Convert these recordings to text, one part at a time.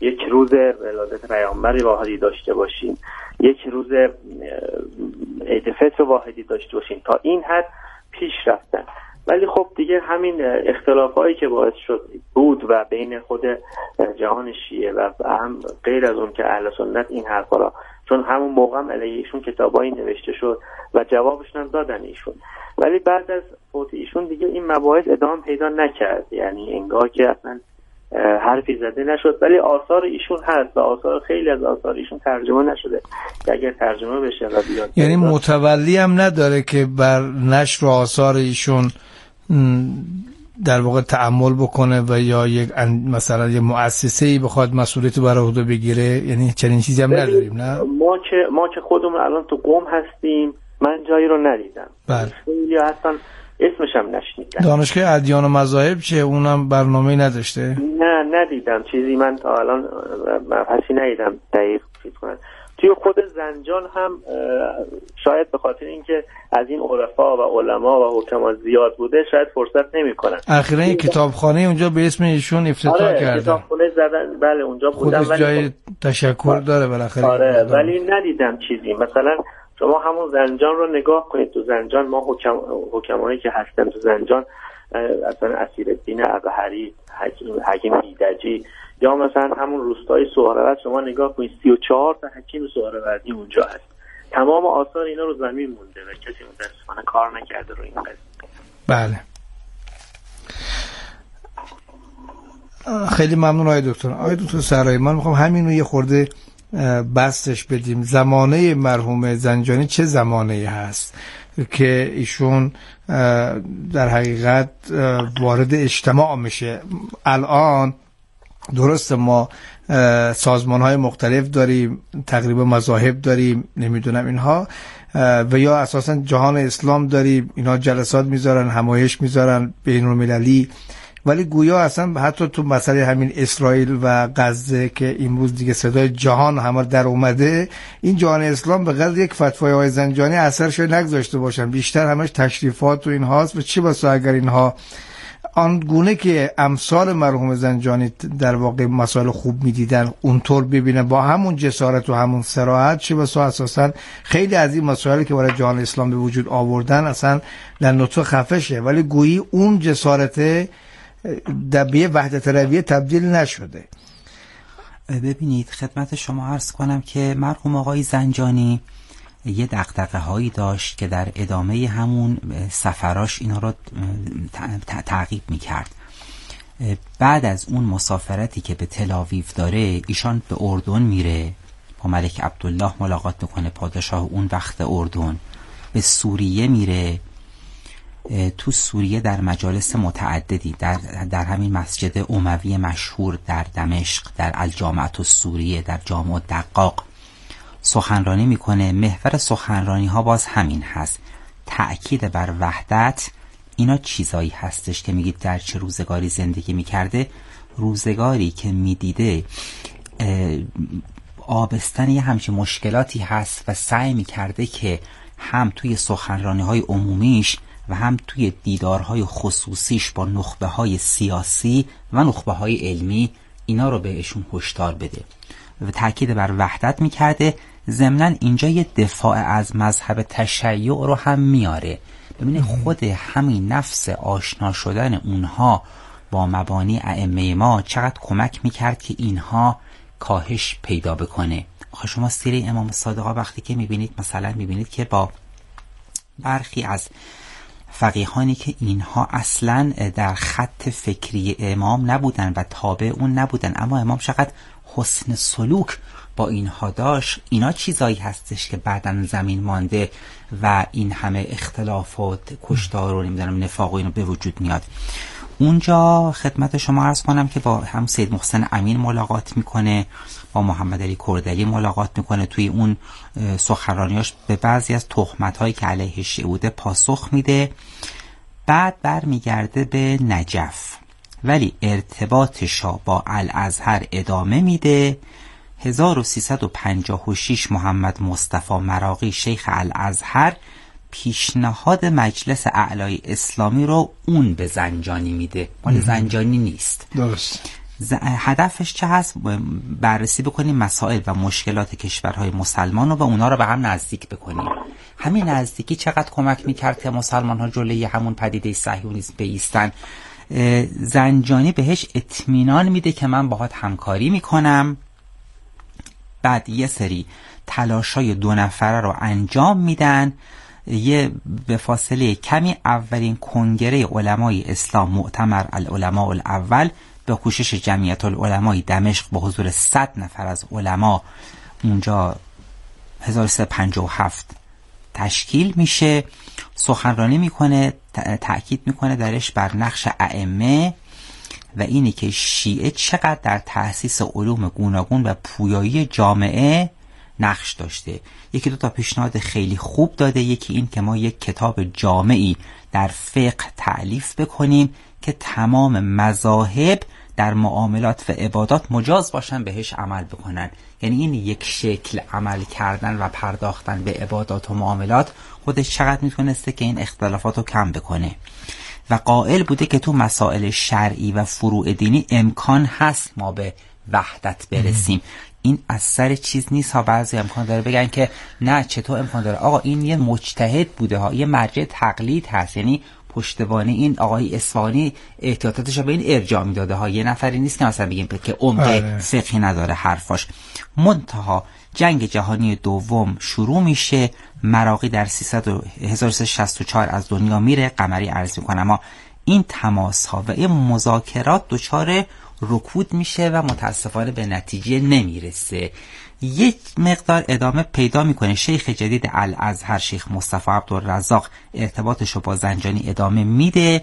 یک روز ولادت پیامبر واحدی داشته باشیم، یک روز عید فطر واحدی داشته باشیم. تا این حد پیش رفتن. ولی خب دیگه همین اختلافایی که باعث شد بود و بین خود جهان شیعه و هم غیر از اون که اهل سنت این حرفا را، چون همون موقع هم علیه ایشون کتابایی نوشته شد و جوابشون هم دادن ایشون، ولی بعد از فوت ایشون دیگه این مباحث ادامه پیدا نکرد، یعنی انگار که اصلا حرفی زده نشد. ولی آثار ایشون هست و آثار خیلی از آثار ایشون ترجمه نشده که اگر ترجمه بشه و بیاد، یعنی متولی هم نداره که بر نشر آثار ایشون در واقع تأمل بکنه و یا یک مثلا یه مؤسسه‌ای بخواد مسئولیت بر عهده بگیره، یعنی چنین چیزی هم نداریم. نه ما که خودمون الان تو قم هستیم، من جایی رو ندیدم. بله. خیلی اصلا اسمش هم نشنیدم. دانشگاه ادیان و مذاهب چه اونم برنامه‌ای نداشته؟ نه ندیدم چیزی، من تا الان مبحثی ندیدم دقیق چیز کنن. توی خود زنجان هم شاید به خاطر اینکه از این عرفا و علما و حکما زیاد بوده شاید فرصت نمیکنن. اخیراً یک کتابخانه اونجا به اسم ایشون افتتاح کردن. کتابخانه زدن، بله اونجا بودم، ولی جای تشکر داره بالاخره. ولی ندیدم چیزی. مثلا شما همون زنجان رو نگاه کنید، تو زنجان ما حکمایی که هستن تو زنجان، اصلا اسیرالدین ابهری، حکیم ایدجی، یا مثلا همون روستای سهروردی شما نگاه کنید 34 تا حکیم سهروردی اونجا هست. تمام آثار اینا رو زمین مونده و کسی متاسفانه کار نکرده رو این قضیه. بله. خیلی ممنون آقای دکتر. آقای دکتر سرایی، من میخوام همین رو یه خورده بستش بدیم. زمانه مرحوم زنجانی چه زمانه‌ای هست که ایشون در حقیقت وارد اجتماع میشه؟ الان درست ما سازمان‌های مختلف داریم، تقریبا مذاهب داریم، نمیدونم اینها، و یا اساسا جهان اسلام داریم، اینا جلسات میذارن، همایش میذارن بین‌المللی، ولی گویا اصلا حتی تو مسئله همین اسرائیل و غزه که امروز دیگه صدای جهان همه در اومده، این جهان اسلام به قدر یک فتوای آقای زنجانی اثرش نگذاشته باشن، بیشتر همش تشریفات و اینهاست. و چی بسا اگر اینها آن گونه که امثال مرحوم زنجانی در واقع مسائل خوب میدیدن اونطور ببینه با همون جسارت و همون صراحت، چه بسا اساسا خیلی از این مسائلی که برای جهان اسلام به وجود آوردن اصلا در نطق خفشه، ولی گویی اون جسارت در به وحدت رویه تبدیل نشده. ببینید خدمت شما عرض کنم که مرحوم آقای زنجانی یه دغدغه هایی داشت که در ادامه همون سفراش اینا رو تعقیب میکرد. بعد از اون مسافرتی که به تل آویو داره، ایشان به اردن میره، با ملک عبدالله ملاقات میکنه، پادشاه اون وقت اردن. به سوریه میره، تو سوریه در مجالس متعددی در همین مسجد اموی مشهور در دمشق، در الجامعه السوریه، در جامع دقاق سخنرانی میکنه. محور سخنرانی ها باز همین هست، تأکید بر وحدت. اینا چیزایی هستش که میگید در چه روزگاری زندگی میکرده، روزگاری که میدیده آبستن یه همچین مشکلاتی هست و سعی میکرده که هم توی سخنرانی های عمومیش و هم توی دیدارهای خصوصیش با نخبه های سیاسی و نخبه های علمی اینا رو بهشون هشدار بده و تأکید بر وحدت میکرده. ضمناً اینجا یه دفاع از مذهب تشیع رو هم میاره. ببینید خود همین نفس آشنا شدن اونها با مبانی ائمه ما چقدر کمک میکرد که اینها کاهش پیدا بکنه. آخه شما سیره امام صادق وقتی که میبینید، مثلا میبینید که با برخی از فقیهانی که اینها اصلا در خط فکری امام نبودن و تابع اون نبودن، اما امام چقدر حسن سلوک با اینها داشت، اینا چیزایی هستش که بعداً زمین مانده و این همه اختلافات، کشتار و نمیدونم نفاق و اینو به وجود میاد. اونجا خدمت شما عرض کنم که با هم سید محسن امین ملاقات میکنه، با محمد علی کردلی ملاقات میکنه. توی اون سخنرانیاش به بعضی از تهمت‌هایی که علیه شیعه بوده پاسخ میده. بعد برمیگرده به نجف، ولی ارتباطش با الازهر ادامه میده. 1356 محمد مصطفی مراغی شیخ الازهر پیشنهاد مجلس اعلای اسلامی رو اون به زنجانی میده، مال زنجانی نیست. درست. هدفش چه هست؟ بررسی بکنیم مسائل و مشکلات کشورهای مسلمان و اونا رو به هم نزدیک بکنیم. همین نزدیکی چقدر کمک میکرد که مسلمان ها جلوی همون پدیده صهیونیسم بایستن. زنجانی بهش اطمینان میده که من باهات همکاری میکنم، بعد یه سری تلاشای 2 نفره رو انجام میدن. به فاصله کمی اولین کنگره علمای اسلام مؤتمر العلماء الاول به کوشش جمعیت العلمای دمشق با حضور 100 نفر از علما اونجا 1357 تشکیل میشه. سخنرانی میکنه، تأکید میکنه درش بر نقش ائمه و اینی که شیعه چقدر در تأسیس علوم گوناگون و پویایی جامعه نقش داشته. 1-2 تا پیشنهاد خیلی خوب داده. یکی این که ما یک کتاب جامعی در فقه تألیف بکنیم که تمام مذاهب در معاملات و عبادات مجاز باشن بهش عمل بکنن. یعنی این یک شکل عمل کردن و پرداختن به عبادات و معاملات خودش چقدر میتونسته که این اختلافات رو کم بکنه. و قائل بوده که تو مسائل شرعی و فروع دینی امکان هست ما به وحدت برسیم. این از سر چیز نیست ها. بعضی امکان داره بگن که نه چطور امکان داره؟ آقا این یه مجتهد بوده ها، یه مرجع تقلید هست. یعنی پشتوانه این آقای اصفهانی احتیاطاتش رو به این ارجاع میداده ها. یه نفری نیست که مثلا بگیم که عمق فقهی نداره حرفاش. منتها جنگ جهانی دوم شروع میشه، مراغی در 1364 از دنیا میره، قمری عرض میکنه. اما این تماس ها و این مذاکرات دچار رکود میشه و متاسفانه به نتیجه نمیرسه. یک مقدار ادامه پیدا میکنه. شیخ جدید الازهر شیخ مصطفی عبدالرزاق ارتباطش رو با زنجانی ادامه میده،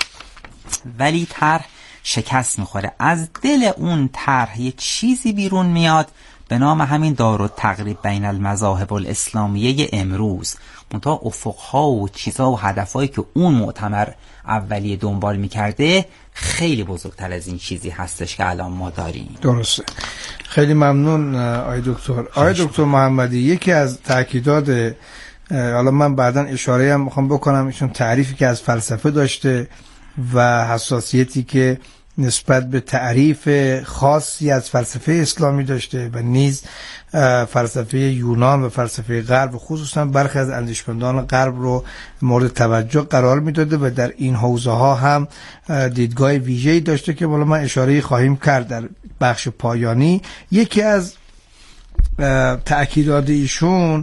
ولی طرح شکست میخوره. از دل اون طرح یه چیزی بیرون میاد به نام همین دارالتقریب بین المذاهب الاسلامیه امروز. منتها افقها و چیزها و هدفهایی که اون مؤتمر اولیه دنبال میکرده خیلی بزرگتر از این چیزی هستش که الان ما داریم. درسته. خیلی ممنون آقای دکتر. آقای دکتر محمدی، یکی از تاکیدات، حالا من بعداً اشاره هم میخوام بکنم، ایشون تعریفی که از فلسفه داشته و حساسیتی که نسبت به تعریف خاصی از فلسفه اسلامی داشته و نیز فلسفه یونان و فلسفه غرب و خصوصا برخی از اندیشمندان غرب رو مورد توجه قرار میداده و در این حوزه ها هم دیدگاه ویژه‌ای داشته که بالا من اشاره خواهیم کرد در بخش پایانی. یکی از تأکیدات ایشون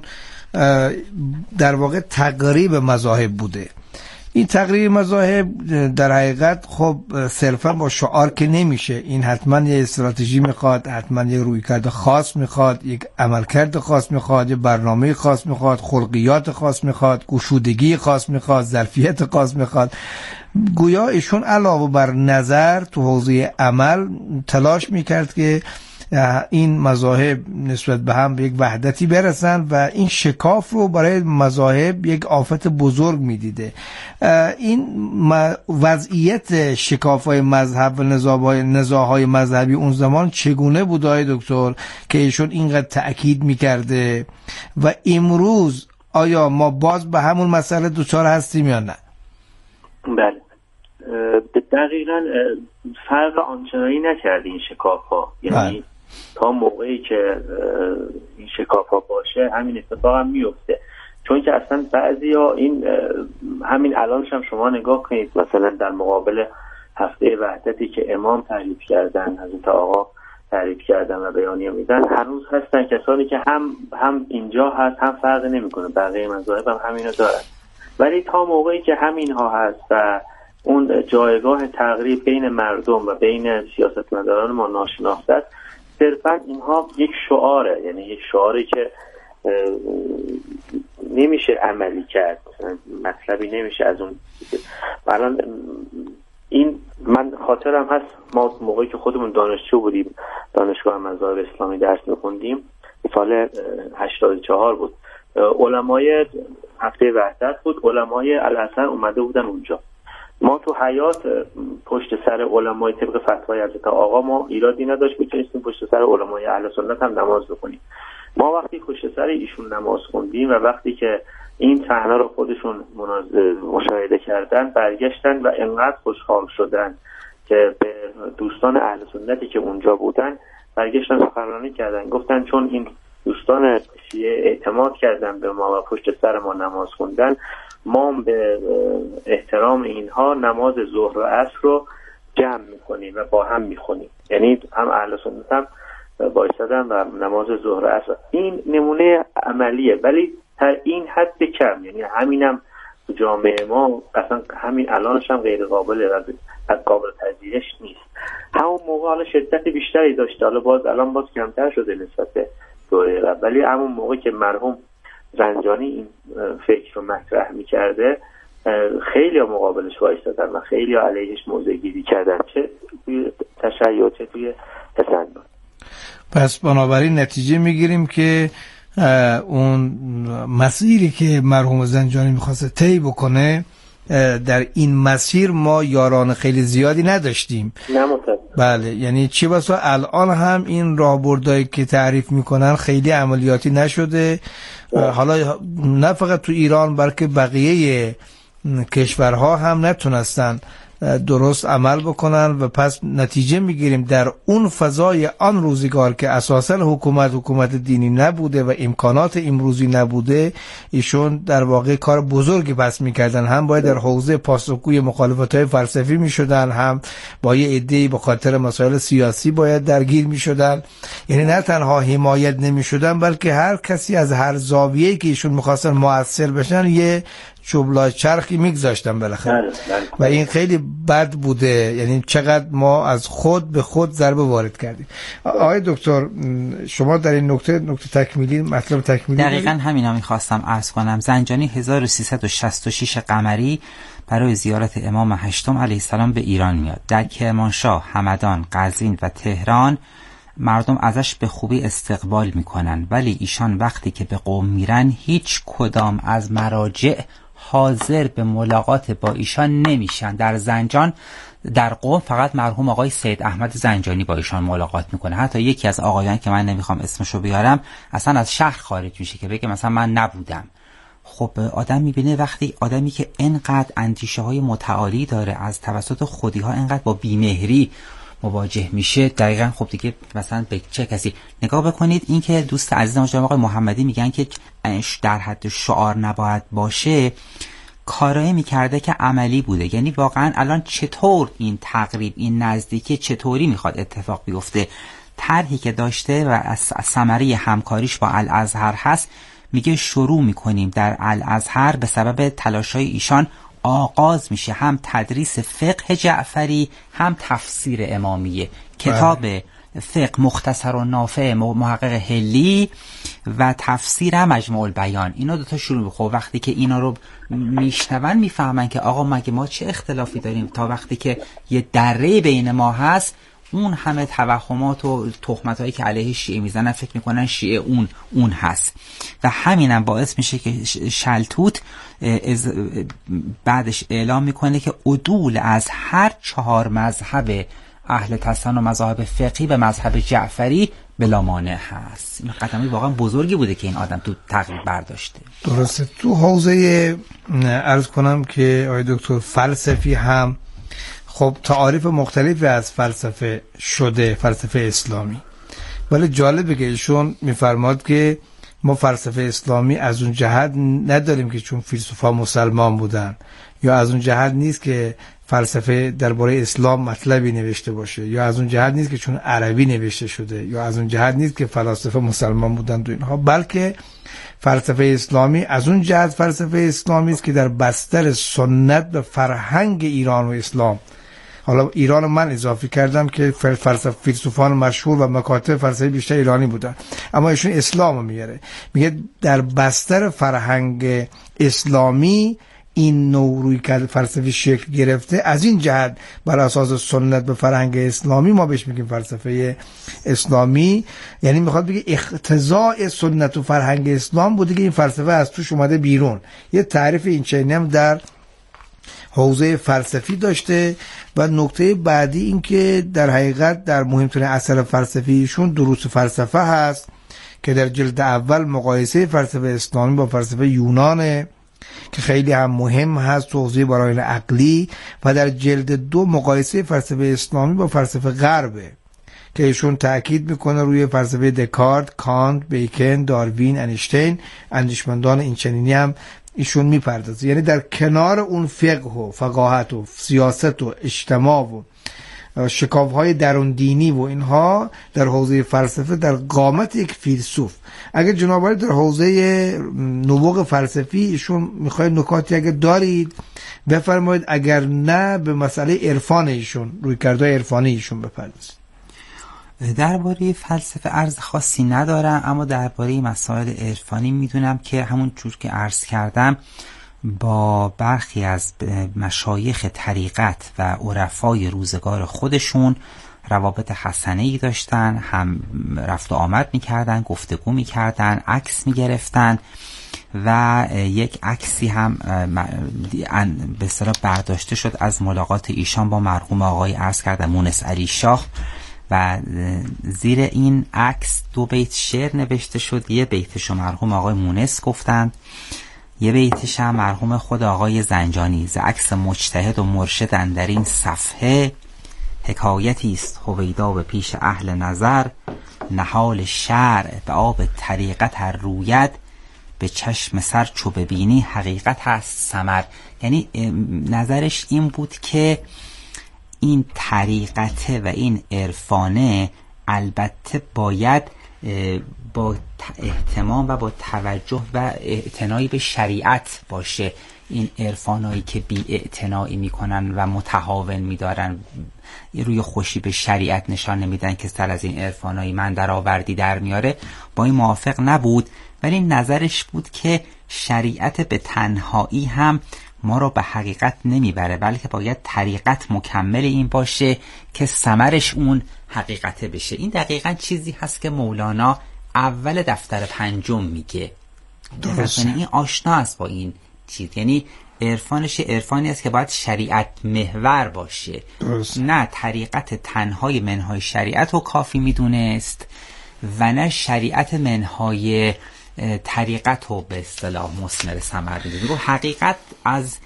در واقع تقریب مذاهب بوده. این تقریب مذاهب در حقیقت خب صرفا با شعار که نمیشه. این حتما یه استراتژی میخواد، حتما یه رویکرد خاص میخواد، یک عملکرد خاص میخواد، یه برنامه خاص میخواد، خلقیات خاص میخواد، گشودگی خاص میخواد، ظرفیت خاص میخواد. گویا ایشون علاوه بر نظر تو حوزه عمل تلاش میکرد که این مذاهب نسبت به هم به یک وحدتی برسن و این شکاف رو برای مذاهب یک آفت بزرگ میدیده. این وضعیت شکاف‌های مذهب و نزاع‌های مذهبی اون زمان چگونه بود آقای دکتر که ایشون اینقدر تأکید میکرده و امروز آیا ما باز به همون مسئله دچار هستیم یا نه؟ بله، دقیقاً فرق آنچنانی نکرده این شکاف‌ها. یعنی تا موقعی که این شکاف‌ها باشه همین اتفاق هم میفته. چون که اصلا بعضیا این همین الانش هم شما نگاه کنید، مثلا در مقابل هفته وحدتی که امام تعریف کردن، حضرت آقا تعریف کردن و بیانیه میدن، هنوز هستن کسانی که هم اینجا هست، هم فرق نمیکنه، بقیه مذاهب هم همینو دارن. ولی تا موقعی که همینها هست و اون جایگاه تقریب بین مردم و بین سیاستمداران ما ناشناخته است، صرفا اینها یک شعاره، یعنی یک شعاری که نمیشه عملی کرد، مطلبی نمیشه از اون. الان این من خاطرم هست ما موقعی که خودمون دانشجو بودیم، دانشگاه مذاهب اسلامی درس می‌خوندیم، سال 84 بود، علمای هفته وحدت بود، علمای الحسن اومده بودن اونجا. ما تو حیات پشت سر علمای طبق فتوای حضرت آقا ما ایرادی نداشت، میتونستیم پشت سر علمای اهل سنت هم نماز بخونیم. ما وقتی پشت سر ایشون نماز خوندیم و وقتی که این صحنه رو خودشون مشاهده کردن، برگشتن و انقدر خوشحال شدن که به دوستان اهل سنتی که اونجا بودن برگشتن سخنرانی کردن، گفتن چون این دوستان شیعه اعتماد کردن به ما و پشت سر ما نماز خوندن، ما به احترام اینها نماز ظهر و عصر رو جمع میکنیم و با هم میخونیم. یعنی هم اهل سنت هم بایستدن و نماز ظهر و عصر. این نمونه عملیه، ولی تا این حد کم، یعنی همینم تو جامعه ما اصلا همین الانش هم غیر قابل تجزیهش نیست. همون موقع حالا شدت بیشتری داشته، حالا الان باز کمتر شده نسبت به دوره قبل، ولی همون موقع که مرحوم زنجانی این فکر رو مطرح میکرده خیلی ها مقابلش وایستادن و خیلی ها علیهش موضع گیری کردن، چه توی تشیع چه توی تسنن. پس بنابراین نتیجه میگیریم که اون مسیری که مرحوم زنجانی میخواسته طی بکنه، در این مسیر ما یاران خیلی زیادی نداشتیم. بله، یعنی چی بسا الان هم این راهبردهایی که تعریف میکنن خیلی عملیاتی نشده. حالا نه فقط تو ایران بلکه بقیه کشورها هم نتونستن درست عمل بکنن و پس نتیجه میگیریم در اون فضای آن روزگار که اساسا حکومت دینی نبوده و امکانات امروزی نبوده، ایشون در واقع کار بزرگی پس میکردن. هم باید در حوزه پاسخگوی مخالفت‌های فلسفی میشدن، هم با یه عده‌ای به خاطر مسائل سیاسی باید درگیر میشدن. یعنی نه تنها حمایت نمیشدن بلکه هر کسی از هر زاویه‌ای که ایشون می‌خواستن مؤثر بشن یه چوبلای چرخی میگذاشتن بالاخره و این خیلی بد بوده. یعنی چقدر ما از خود به خود ضربه وارد کردیم. آقای دکتر شما در این نکته تکمیلی مطلب تکمیلی دقیقاً همینا میخواستم عرض کنم. زنجانی 1366 قمری برای زیارت امام هشتم علیه السلام به ایران میاد. در کرمانشاه، همدان، قزوین و تهران مردم ازش به خوبی استقبال میکنن، ولی ایشان وقتی که به قم میرن هیچ کدام از مراجع حاضر به ملاقات با ایشان نمیشن. در زنجان، در قم فقط مرحوم آقای سید احمد زنجانی با ایشان ملاقات میکنه. حتی یکی از آقایان که من نمیخوام اسمشو بیارم اصلا از شهر خارج میشه که بگه مثلا من نبودم. خب آدم میبینه وقتی آدمی که انقدر اندیشه های متعالی داره از توسط خودی ها انقدر با بیمهری مواجه میشه، دقیقاً خب دیگه مثلا به چه کسی نگاه بکنید. این که دوست عزیزم جناب آقای محمدی میگن که در حد شعار نباید باشه، کارایی میکرده که عملی بوده. یعنی واقعاً الان چطور این تقریب، این نزدیکی چطوری میخواد اتفاق بیفته؟ طرحی که داشته و از ثمره همکاریش با الازهر هست، میگه شروع میکنیم در الازهر به سبب تلاشای ایشان آغاز میشه هم تدریس فقه جعفری هم تفسیر امامیه. کتاب فقه مختصر و نافع محقق هلی و تفسیر هم مجموع البیان، اینا دوتا شروع. خب وقتی که اینا رو میشنون میفهمن که آقا مگه ما چه اختلافی داریم؟ تا وقتی که یه دره بین ما هست، اون همه توهمات و تهمتایی که علیه شیعه میزنن فکر میکنن شیعه اون هست و همینم باعث میشه که شلتوت بعدش اعلام میکنه که عدول از هر 4 مذهب اهل تسنن و مذاهب فقهی به مذهب جعفری بلا مانع هست. این قدمی واقعا بزرگی بوده که این آدم تو تقریب برداشته. درسته. تو حوزه عرض کنم که آقای دکتر فلسفی هم خب تعاریف مختلفی از فلسفه شده، فلسفه اسلامی، ولی جالبه که ایشون میفرماد که ما فلسفه اسلامی از اون جهت نداریم که چون فیلسوفا مسلمان بودن، یا از اون جهت نیست که فلسفه درباره اسلام مطلبی نوشته باشه، یا از اون جهت نیست که چون عربی نوشته شده، یا از اون جهت نیست که فلاسفه مسلمان بودن دو اینها، بلکه فلسفه اسلامی از اون جهت فلسفه اسلامی است که در بستر سنت و فرهنگ ایران و اسلام، حالا ایران من اضافه کردم که فیلسوفان مشهور و مکاتب فلسفی بیشتر ایرانی بودن، اما ایشون اسلامو میاره، میگه در بستر فرهنگ اسلامی این نوع روی کرد فلسفی شکل گرفته. از این جهت بر اساس سنت به فرهنگ اسلامی ما بهش میگیم فلسفه اسلامی. یعنی میخواد بگه اقتضاء سنت و فرهنگ اسلام بوده که این فلسفه از توش اومده بیرون. یه تعریف این چنینی هم در حوزه فلسفی داشته. و نکته بعدی این که در حقیقت در مهمترین اثر فلسفیشون دروس فلسفه هست که در جلد اول مقایسه فلسفه اسلامی با فلسفه یونانه که خیلی هم مهم هست، توضیح براین عقلی، و در جلد 2 مقایسه فلسفه اسلامی با فلسفه غربه که ایشون تأکید میکنه روی فلسفه دکارت، کانت، بیکن، داروین، انیشتین، اندیشمندان این چنینی هم ایشون میپردازه. یعنی در کنار اون فقه و فقاهت و سیاست و اجتماع و شکاف‌های درون دینی و اینها، در حوزه فلسفه در قامت یک فیلسوف. اگر جناب عالی در حوزه نبوغ فلسفی ایشون میخواید نکاتی اگر دارید بفرمایید، اگر نه به مسئله عرفان ایشون، رویکردهای عرفانی ایشون بپردازید. درباره فلسفه عرض خاصی ندارم، اما درباره مسائل عرفانی میدونم که همون جور که عرض کردم با برخی از مشایخ طریقت و عرفای روزگار خودشون روابط حسنه‌ای داشتن، هم رفت و آمد میکردن، گفتگو میکردن، عکس میگرفتن و یک عکسی هم به اصطلاح برداشته شد از ملاقات ایشان با مرحوم آقای عرض کردم مونس علی شاه و زیر این عکس 2 بیت شعر نوشته شد. یه بیتشو مرحوم آقای مونس گفتند، یه بیتش هم مرحوم خود آقای زنجانی. ز عکس مجتهد و مرشد اندر این صفحه، حکایتی است هویدا به پیش اهل نظر. نهال شرع به آب طریقت هر روید، به چشم سر چو ببینی حقیقت هست ثمر. یعنی نظرش این بود که این طریقته و این عرفانه البته باید با اهتمام و با توجه و اعتنایی به شریعت باشه. این عرفانایی که بی اعتنایی میکنن و متهاون میدارن، روی خوشی به شریعت نشان نمیدن که سر از این عرفانایی من در آوردی در میاره، با این موافق نبود. ولی نظرش بود که شریعت به تنهایی هم ما رو به حقیقت نمیبره، بلکه باید طریقت مکمل این باشه که ثمرش اون حقیقت بشه. این دقیقاً چیزی هست که مولانا اول دفتر 5 میگه. درسته. این آشنا است با این چیز، یعنی عرفانش عرفانی است که باید شریعت محور باشه. درسته. نه طریقت تنهای منهای شریعت رو کافی میدونست و نه شریعت منهای طریقت رو به اصطلاح مثمر ثمر میده. رو حقیقت از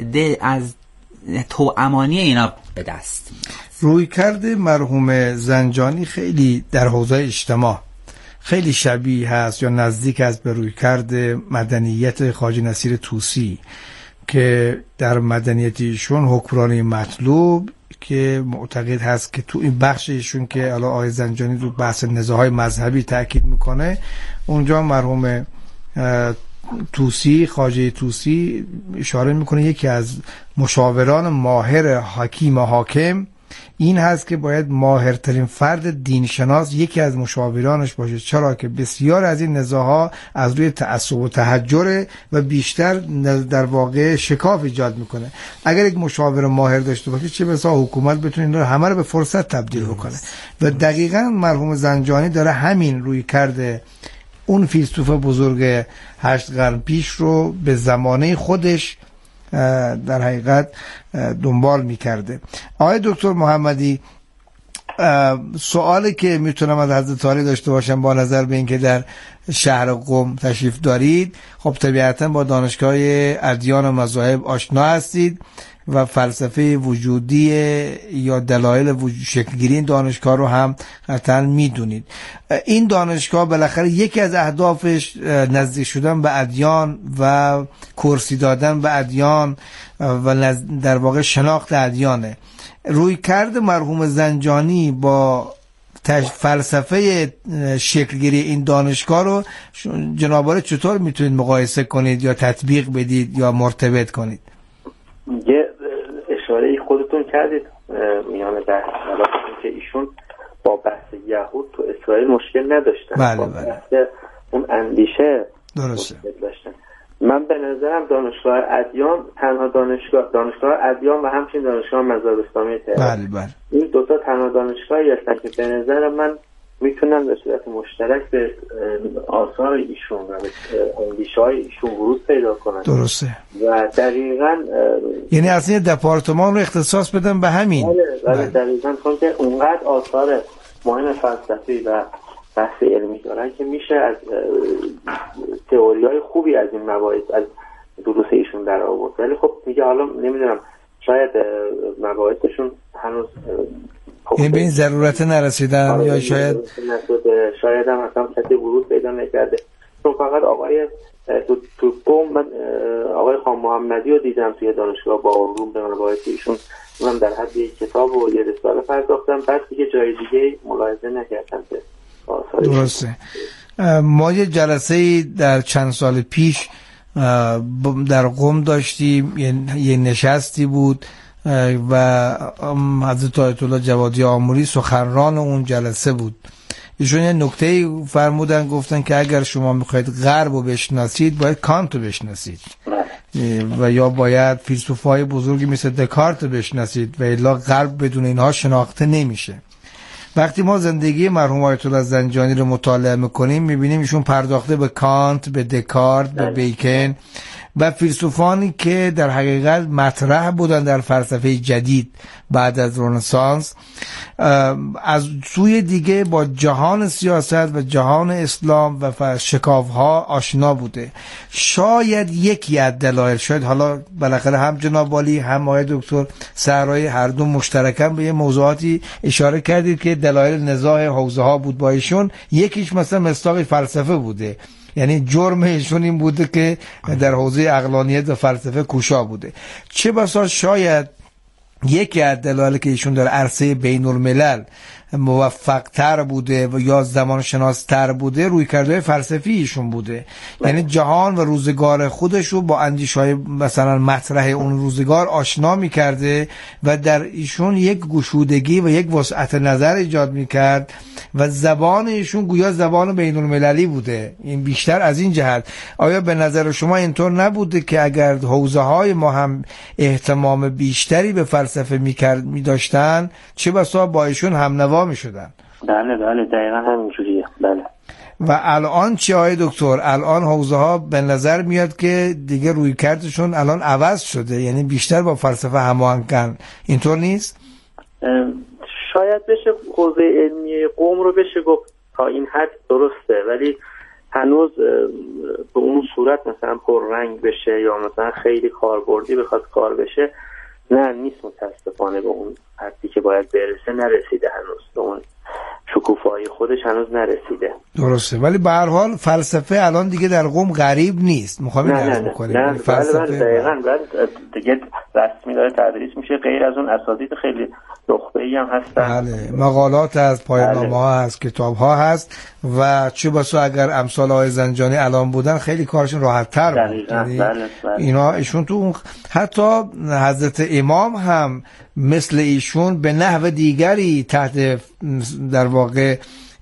توأمانی اینا به دست. رویکرد مرحوم زنجانی خیلی در حوزه اجتماع خیلی شبیه هست یا نزدیک است به رویکرد مدنیت خواجه نصیر طوسی که در مدنیت ایشون حکمرانی مطلوب که معتقد هست که تو این بخش ایشون که الان آقای زنجانی رو بحث نزاع‌های مذهبی تاکید میکنه، اونجا مرحوم طوسی، خواجه طوسی اشاره میکنه یکی از مشاوران ماهر حکیم حاکم این هست که باید ماهرترین فرد دینشناس یکی از مشاورانش باشه، چرا که بسیار از این نزاع‌ها از روی تعصب و تحجر و بیشتر در واقع شکاف ایجاد میکنه. اگر یک مشاور ماهر داشته باشه چه بسا حکومت بتونه این رو همه رو به فرصت تبدیل بکنه. و دقیقاً مرحوم زنجانی داره همین روی کرده اون فیلسوف بزرگ 8 قرن پیش رو به زمانه خودش در حقیقت دنبال میکرده. آقای دکتر محمدی، سوالی که میتونم از حضرت عالی داشته باشم با نظر به اینکه در شهر قم تشریف دارید، خب طبیعتا با دانشگاه ادیان و مذاهب آشنا هستید و فلسفه وجودی یا دلایل شکلگیری این دانشگاه رو هم قطعا میدونید. این دانشگاه بالاخره یکی از اهدافش نزدیک شدن به ادیان و کرسی دادن به ادیان و در واقع شناخت ادیانه. روی کرد مرحوم زنجانی با فلسفه شکلگیری این دانشگاه رو جناب چطور میتونید مقایسه کنید یا تطبیق بدید یا مرتبط کنید؟ یه اشاره خودتون کردید میان بحث که ایشون با بحث یهود تو اسرائیل مشکل نداشتن. بله. اون اندیشه درسته داشتن. من به نظرم دانشگاه ادیان تنها دانشگاه ادیان و همچنین دانشگاه مذهب اسلامی تهران، بله. این دوتا تنها دانشگاهی هستن که به نظر من میتونن به صورت مشترک به آثار ایشون و به اندیشه‌های ایشون ورود پیدا کنن. درسته. و دقیقاً یعنی اصلا دپارتمان رو اختصاص بدن به همین. بله دقیقاً، چون که اونقدر آثار مهم فلسفی و بحث علمی دارن که میشه از تئوری‌های خوبی از این مباحث، از دروس ایشون در آورد. ولی خب دیگه حالا نمیدونم، شاید مباحثشون هنوز به این ضرورت نرسیدن یا شاید هم اصلا کسی ورود پیدا نکرده. چون فقط آقای تو قم، من آقای خان محمدی رو دیدم توی دانشگاه با علوم به مباحث ایشون، من در حد یک کتاب و یه رساله پرداختم، بعد دیگه جای دیگه ملاحظه نکردم. درسته. ما یه جلسه در چند سال پیش در قم داشتیم، یه نشستی بود و حضرت آیت الله جوادی آموری سخنران اون جلسه بود. ایشون یه نکته فرمودن، گفتن که اگر شما میخواید غرب رو بشناسید باید کانت رو بشناسید و یا باید فیلسوفای بزرگی مثل دکارت بشناسید و الا غرب بدون اینها شناخته نمیشه. وقتی ما زندگی مرحوم آیت الله زنجانی رو مطالعه میکنیم میبینیم ایشون پرداخته به کانت، به دکارت، به بیکن و فیلسوفانی که در حقیقت مطرح بودن در فلسفه جدید بعد از رنسانس. از سوی دیگه با جهان سیاست و جهان اسلام و شکاف‌ها آشنا بوده. شاید یکی از دلایل، شاید حالا بالاخره هم جناب والی هم آقای دکتر صحرایی هر دو مشترکاً به یه موضوعاتی اشاره کردید که دلایل نزاع حوزه‌ها بود با ایشون. یکیش مثلا مصداق فلسفه بوده، یعنی جرم ایشون این بوده که در حوزه عقلانیت و فلسفه کوشا بوده. چه بسا شاید یکی از دلایلی که ایشون در عرصه بین الملل موفق تر بوده و یا زمان شناس تر بوده رویکردهای فلسفی ایشون بوده، یعنی جهان و روزگار خودش رو با اندیشه‌های مثلا مطرح اون روزگار آشنا می‌کرده و در ایشون یک گشودگی و یک وسعت نظر ایجاد می‌کرد و زبان ایشون گویا زبان بین المللی بوده. این بیشتر از این جهت. آیا به نظر شما اینطور نبوده که اگر حوزه‌های ما هم اهتمام بیشتری به فلسفه می‌داشتن چه بسا با ایشون هم نوا می‌شدن؟ بله دقیقاً همینجوریه. بله. و الان چی آقای دکتر؟ الان حوزه ها به نظر میاد که دیگه رویکردشون الان عوض شده، یعنی بیشتر با فلسفه هماهنگن. اینطور نیست؟ شاید بشه حوزه علمی قم رو بشه گفت تا این حد درسته، ولی هنوز به اون صورت مثلا پررنگ بشه یا مثلا خیلی کاربردی بخواد کار بشه، نه نیست. متاسفانه به اون حدی که باید برسه نرسیده، هنوز به اون شکوفایی خودش هنوز نرسیده. درسته، ولی به هر حال فلسفه الان دیگه در قم غریب نیست. میخوام این عرض بکنیم نه فلسفه دقیقاً دیگه رسمی داره تدریس میشه، غیر از اون اساتید خیلی نخبه‌ای هم هستن. بله، مقالات از پایان‌نامه ها هست، کتاب ها هست و چه بسا اگر امثال آقای زنجانی الان بودن خیلی کارشون راحت تر بود. بله. اینا ایشون تو حتی حضرت امام هم مثل ایشون به نحو دیگری تحت در واقع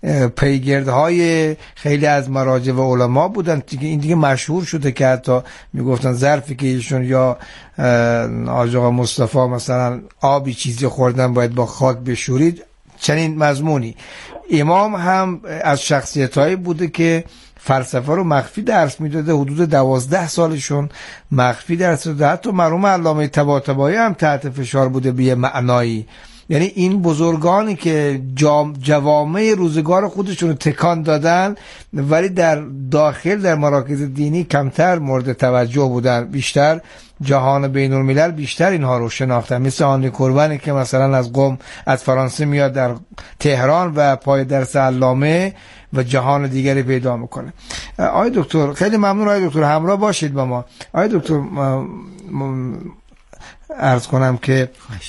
پیگردهای خیلی از مراجع و علما بودن. این دیگه مشهور شده که حتی میگفتن ظرفی که ایشون یا آقا مصطفی مثلا آبی چیزی خوردن باید با خاک بشورید، چنین مضمونی. امام هم از شخصیتایی بوده که فلسفه رو مخفی درس میداده، حدود 12 سالشون مخفی درس داده. حتی مرحوم علامه طباطبایی هم تحت فشار بوده به معنایی. یعنی این بزرگانی که جوامع روزگار خودشون رو تکان دادن ولی در داخل در مراکز دینی کمتر مورد توجه بودن، بیشتر جهان بین الملل بیشتر اینها رو شناختن. مثل آنی کوربانی که مثلا از قم از فرانسه میاد در تهران و پای درس علامه و جهان دیگری پیدا میکنه. آقای دکتر خیلی ممنون. آقای دکتر همراه باشید با ما. آقای دکتر عرض کنم که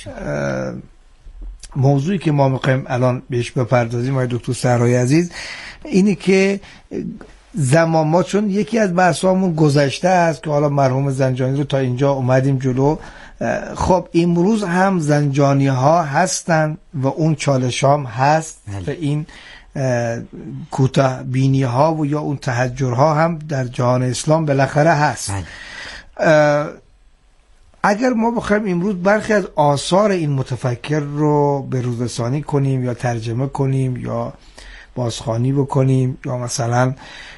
موضوعی که ما میخوایم الان بهش بپردازیم آقای دکتر صحرایی عزیز اینه که زمان ما، چون یکی از بحثامون گذشته است که حالا مرحوم زنجانی رو تا اینجا اومدیم جلو، خب امروز هم زنجانی ها هستن و اون چالش هم هست و این کوتاه بینی ها و یا اون تحجر ها هم در جهان اسلام بالاخره هست. اگر ما بخوایم امروز برخی از آثار این متفکر رو به روز رسانی کنیم یا ترجمه کنیم یا بازخوانی بکنیم یا مثلا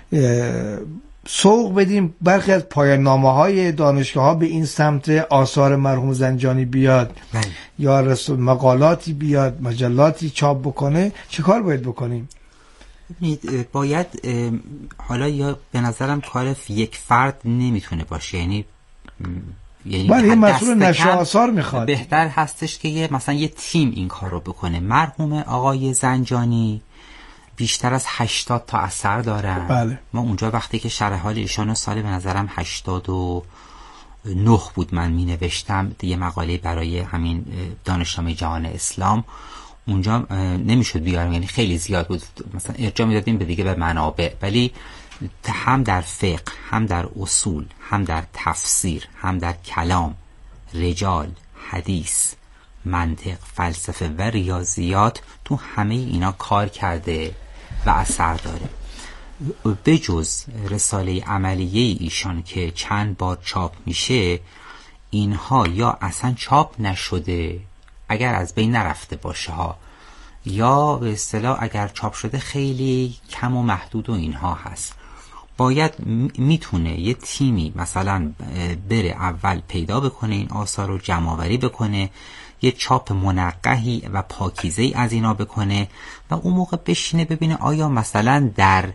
سوق بدیم برخی از پایان‌نامه‌های دانشگاه‌ها به این سمت آثار مرحوم زنجانی بیاد یا مقالاتی بیاد، مجلاتی چاپ بکنه، چه کار باید بکنیم؟ باید حالا یا به نظرم کار یک فرد نمیتونه باشه، یعنی یعنی بله، این مسئول نشر آثار میخواد. بهتر هستش که مثلا یه تیم این کار رو بکنه. مرحوم آقای زنجانی بیشتر از 80 تا اثر دارن. بله. ما اونجا وقتی که شرح حال ایشانو سال به نظرم 89 بود من می نوشتم یه مقاله برای همین دانشنامه جهان اسلام، اونجا نمیشد بیارم، یعنی خیلی زیاد بود، مثلا ارجاع میدادیم به دیگه به منابع، ولی هم در فقه، هم در اصول، هم در تفسیر، هم در کلام، رجال، حدیث، منطق، فلسفه و ریاضیات، تو همه اینا کار کرده و اثر داره. بجز رساله عملیه ایشان که چند بار چاپ میشه، اینها یا اصلا چاپ نشده اگر از بین نرفته باشه ها، یا به اصطلاح اگر چاپ شده خیلی کم و محدود و اینها هست. باید میتونه یه تیمی مثلا بره اول پیدا بکنه این آثار رو، جمع‌آوری بکنه، یه چاپ منقحی و پاکیزه‌ای از اینا بکنه و اون موقع بشینه ببینه آیا مثلا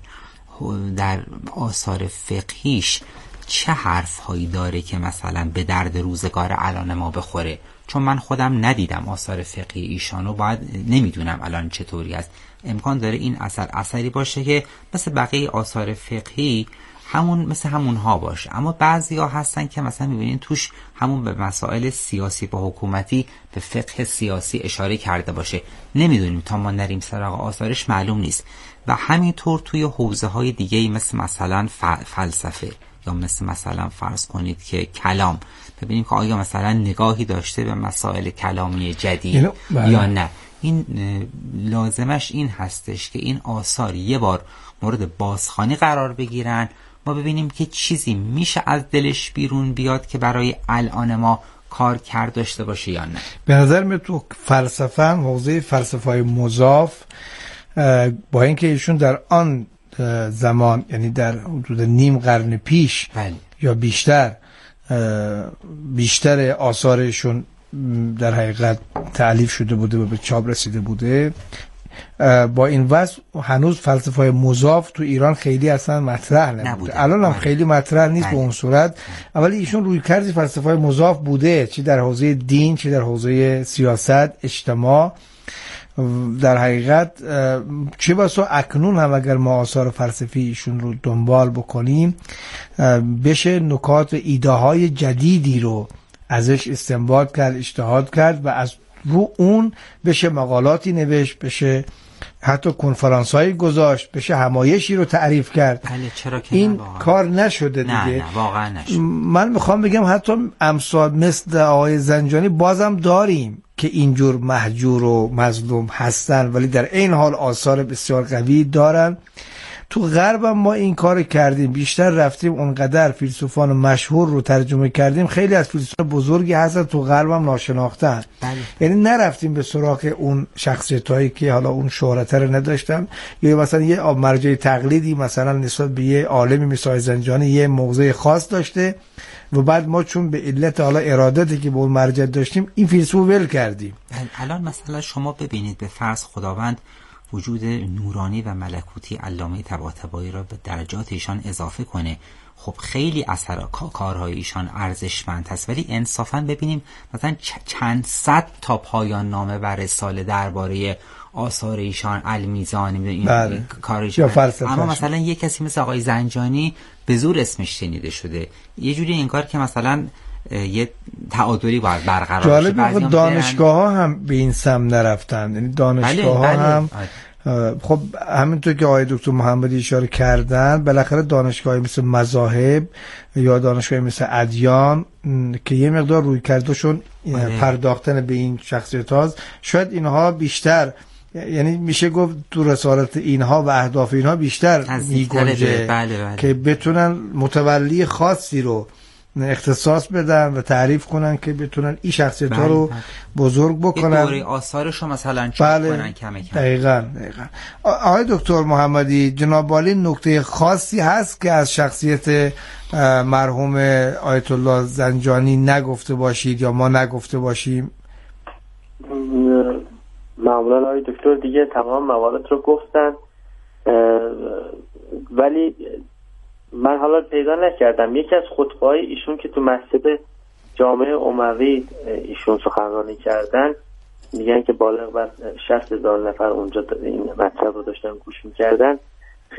در آثار فقهیش چه حرف هایی داره که مثلا به درد روزگار الان ما بخوره. چون من خودم ندیدم آثار فقهی ایشانو، باید نمیدونم الان چطوری است. امکان داره این اثری باشه که مثل بقیه آثار فقهی مثل همونها باشه، اما بعضی ها هستن که مثلا میبینین توش همون به مسائل سیاسی و حکومتی، به فقه سیاسی اشاره کرده باشه. نمیدونیم تا ما نریم سراغ آثارش معلوم نیست. و همینطور توی حوزه های دیگه مثل مثلا فلسفه، یا مثلا فرض کنید که کلام، ببینیم که آیا مثلا نگاهی داشته به مسائل کلامی جدید یا نه. این لازمش این هستش که این آثار یه بار مورد بازخوانی قرار بگیرن، ما ببینیم که چیزی میشه از دلش بیرون بیاد که برای الان ما کار کرد داشته باشه یا نه. به نظر من تو فلسفه هم حوزه فلسفه‌های مضاف، با اینکه ایشون در آن زمان، یعنی در حدود نیم قرن پیش یا بیشتر آثارشون در حقیقت تألیف شده بوده و به چاپ رسیده بوده، با این وضع هنوز فلسفه‌های مضاف تو ایران خیلی اصلا مطرح نبوده. الان هم خیلی مطرح نیست به اون صورت، ولی ایشون روی کردی فلسفه‌های مضاف بوده، چه در حوزه دین، چه در حوزه سیاست، اجتماع. در حقیقت چه بسا اکنون هم اگر ما آثار فلسفی ایشون رو دنبال بکنیم، بشه نکات و ایده های جدیدی رو ازش استنباط کرد، اجتهاد کرد و از رو اون بشه مقالاتی نوشت، بشه حتی کنفرانس‌هایی گذاشت، بشه همایشی رو تعریف کرد. چرا که این کار نشده دیگه. نه واقعا نشده. من میخوام بگم حتی امثال مثل آقای زنجانی بازم داریم که اینجور مهجور و مظلوم هستن، ولی در این حال آثار بسیار قوی دارن. تو غرب هم ما این کار کردیم، بیشتر رفتیم اونقدر فیلسوفان مشهور رو ترجمه کردیم، خیلی از فیلسوفان بزرگی هستن تو غرب هم ناشناختن. یعنی نرفتیم به سراغ اون شخصیتایی که حالا اون شهرت رو نداشتن، یا مثلا یه مرجع تقلیدی مثلا نسبت به یه عالمی مثل زنجانی یه موضع خاص داشته و بعد ما چون به علت حالا ارادتی که به اون مرجع داشتیم این فیلسوف ول کردیم. الان مثلا شما ببینید به فرض خداوند وجود نورانی و ملکوتی علامه طباطبایی را به درجات ایشان اضافه کنه، خب خیلی اثر کارهای ایشان ارزشمند هست، ولی انصافا ببینیم مثلا چند صد تا پایان نامه و رساله درباره آثار ایشان، المیزان، این کارش، اما مثلا یه کسی مثل آقای زنجانی به زور اسمش شنیده شده. یه جوری انگار که مثلا یه تعادلی باید برقرار بشه. جالب، دانشگاه ها هم به این سم نرفتن، یعنی دانشگاه ها هم خب همینطور که آقای دکتر محمدی اشاره کردن، بالاخره دانشگاهی مثل مذاهب یا دانشگاهی مثل ادیان که یه مقدار روی کردشون پرداختن به این شخصیت هاست، شاید اینها بیشتر، یعنی میشه گفت تو رسالت اینها و اهداف اینها بیشتر میگنجه که بتونن متولی خاصی رو اختصاص بدن و تعریف کنن که بتونن این شخصیت ها رو بزرگ بکنن، یه دوره آثارش رو مثلا چاپ کنن کم کم. دقیقاً. آقای دکتر محمدی، جناب عالی نکته خاصی هست که از شخصیت مرحوم آیت الله زنجانی نگفته باشید یا ما نگفته باشیم؟ معمولا آقای دکتر دیگه تمام موارد رو گفتن، ولی من حالا پیدا نکردم. یکی از خطبه‌های ایشون که تو مسجد جامع اموی ایشون سخنرانی کردن، میگن که بالغ بر 60,000 نفر اونجا این مطلب رو داشتن گوش میکردن.